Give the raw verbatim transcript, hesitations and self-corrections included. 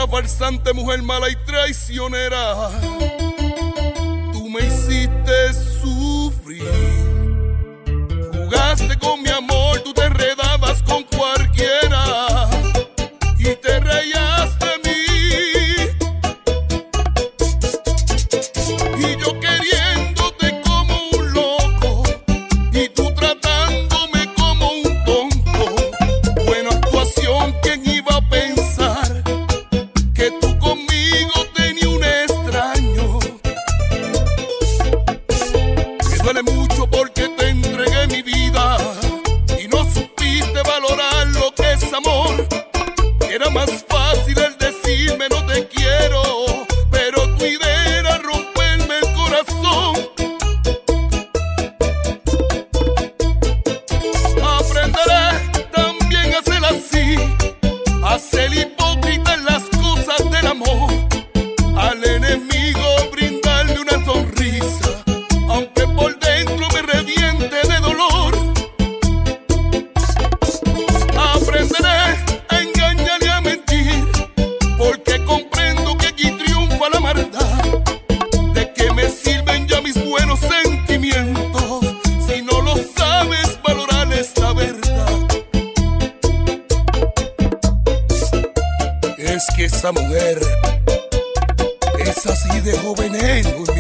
Hipócrita, farsante, mujer mala y traicionera, tú me hiciste sufrir. Jugaste con mi amor, tú te enredabas con cualquiera y te reías de mí. Y yo queriéndote como un loco y tú tratándome como un tonto. Buena actuación, ¿quién iba a pensar que tú conmigo tenías un extraño? Me duele mucho porque te entregué mi vida y no supiste valorar lo que es amor. Era más fácil el decirme no te quiero, pero tu idea era romperme el corazón. Aprenderé también a ser así, a ser hipócrita en las cosas del amor. Al enemigo brindarle una sonrisa, aunque por dentro me reviente de dolor. Aprenderé a engañar y a mentir, porque comprendo que aquí triunfa la maldad. ¿De qué me sirven ya mis buenos sentimientos si no lo sabes valorar esta verdad? Es que esa mujer es así de joven en